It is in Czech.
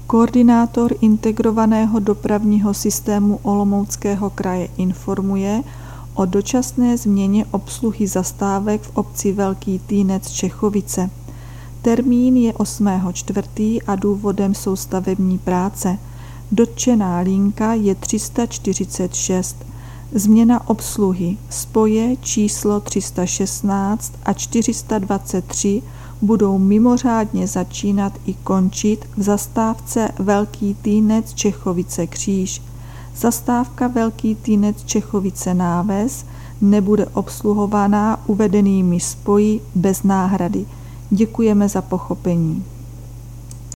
Koordinátor integrovaného dopravního systému Olomouckého kraje informuje o dočasné změně obsluhy zastávek v obci Velký Týnec Čechovice. Termín je 8.4. a důvodem jsou stavební práce. Dotčená linka je 346. Změna obsluhy spoje číslo 316 a 423 budou mimořádně začínat i končit v zastávce Velký Týnec Čechovice Kříž. Zastávka Velký Týnec Čechovice Náves nebude obsluhovaná uvedenými spoji bez náhrady. Děkujeme za pochopení.